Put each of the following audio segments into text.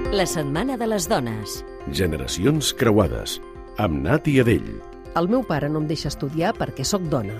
La Setmana de les Dones. Generacions creuades, amb Nat i Adell. El meu pare no em deixa estudiar perquè sóc dona.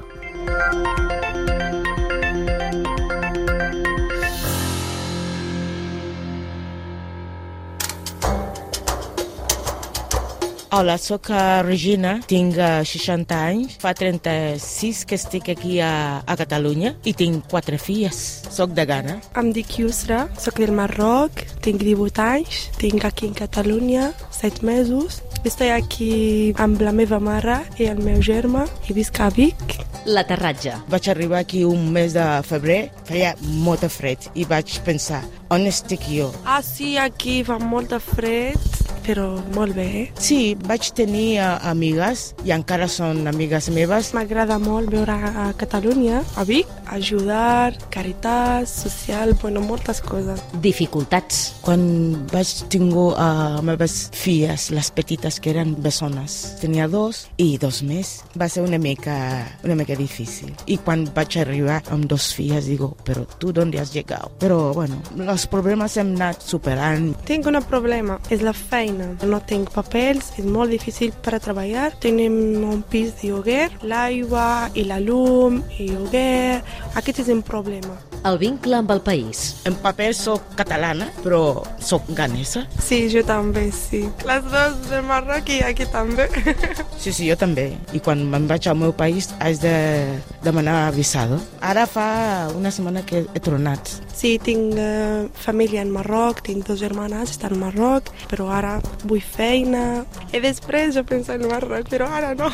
Hola, soc Regina, tinc 60 anys, fa 36 que estic aquí a Catalunya i tinc 4 filles. Soc de Ghana. Em dic Yusra, soc del Marroc, tinc 18 anys, tinc aquí en Catalunya 7 mesos. Estic aquí amb la meva mare i el meu germà i visc a Vic. L'aterratge. Vaig arribar aquí un mes de febrer, feia molt de fred i vaig pensar, on estic jo? Sí, aquí fa molt de fred, però molt bé. Sí, vaig tenir amigues i encara són amigues meves. M'agrada molt veure a Catalunya, a Vic, ajudar, caritat, social, moltes coses. Dificultats. Quan vaig tenir meves filles, les petites que eren bessones, tenia 2 i 2 més, va ser una mica difícil. I quan vaig arribar amb 2 filles, digo, però tu d'on has llegat? Però, bueno, els problemes hem anat superant. Tinc un problema, és la feina. No tinc papers, és molt difícil per treballar. Tenim un pis de lloguer, l'aigua i la llum i lloguer. Aquest és un problema. El vincle amb el país. En paper soc catalana, però soc ghanesa. Sí, jo també, sí. Les dues del Marroc i aquí també. Sí, jo també. I quan me'n vaig al meu país haig de demanar visado. Ara fa una setmana que he tornat. Sí, tinc família en Marroc, tinc 2 germanes, estan al Marroc, però ara vull feina. I després jo penso en Marroc, però ara no.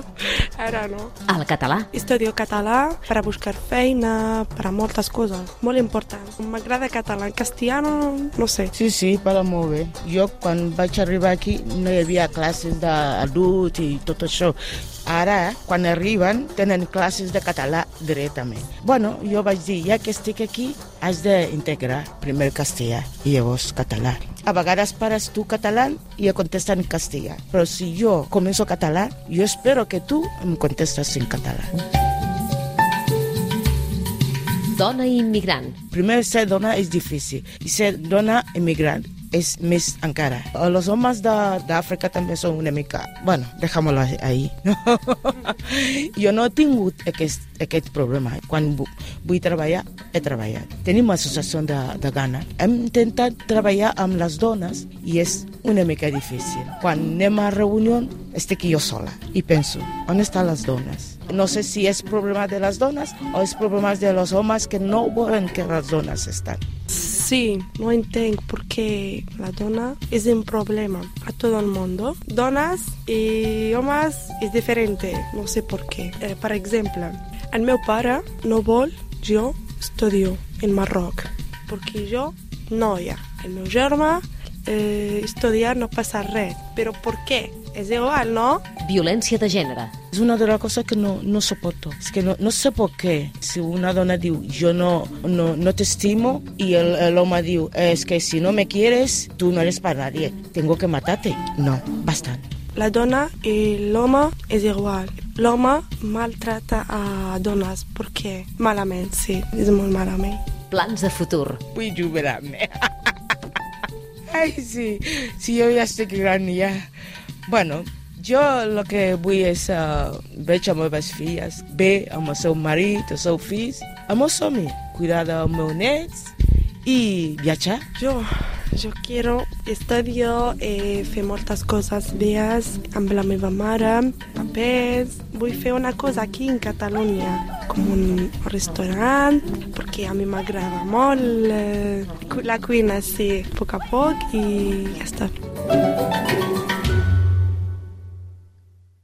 Ara no. El català. Estudio català per a buscar feina, per a moltes coses, molt important. M'agrada català, castellano, no sé. Sí, parla molt bé. Jo quan vaig arribar aquí no hi havia classes d'adult i tot això. Ara, quan arriben, tenen classes de català directament. Bueno, jo vaig dir, ja que estic aquí, has d'integrar primer castellà i llavors català. A vegades pares tu català i contestes en castellà. Però si jo començo català, jo espero que tu em contestes en català. Dona immigrant. Primer, ser dona és difícil. I ser dona immigrant és més encara. Els homes d'Àfrica també són una mica... Bueno, deixem-lo ahí. Jo no he tingut aquest problema. Quan vull treballar, he treballat. Tenim l'associació de Ghana. Hem intentat treballar amb les dones i és una mica difícil. Quan anem a reunió, estic jo sola i penso, on estan les dones? No sé si és problema de les dones o és problema de los homes que no volen que les dones estan. Sí, no entenc perquè la dona és un problema a tot el món. Dones i homes és diferent, no sé per què. Per exemple, el meu pare no vol jo estudio en Marroc, perquè jo noia. El meu germà estudiar no passa res. Però per què? És igual, no? Violència de gènere. És una de les coses que no soporto. És que no sé per què. Si una dona diu, jo no t'estimo, i l'home diu, és que si no me quieres, tu no eres para nadie. Tengo que matarte. No, bastant. La dona i l'home és igual. L'home maltrata a dones perquè malament, sí, és molt malament. Plans de futur. Vull jubilar-me. Ai, sí, jo ja estic gran, ja. Bueno, jo el que vull és veig les meves filles bé amb el seu marit, els seus fills, amb el somni, cuidar dels meus nets i viatjar. Jo quiero estudiar i fer moltes coses bees amb la meva mare, papers. Vull fer una cosa aquí en Catalunya, com un restaurant, perquè a mi m'agrada molt la cuina, sí, a poc i ja està.